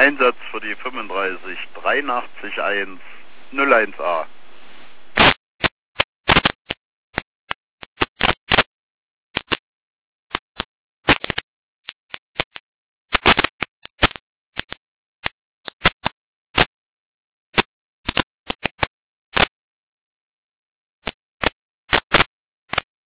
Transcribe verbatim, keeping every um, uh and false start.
Einsatz für die fünfunddreißig dreiundachtzig eins null eins A.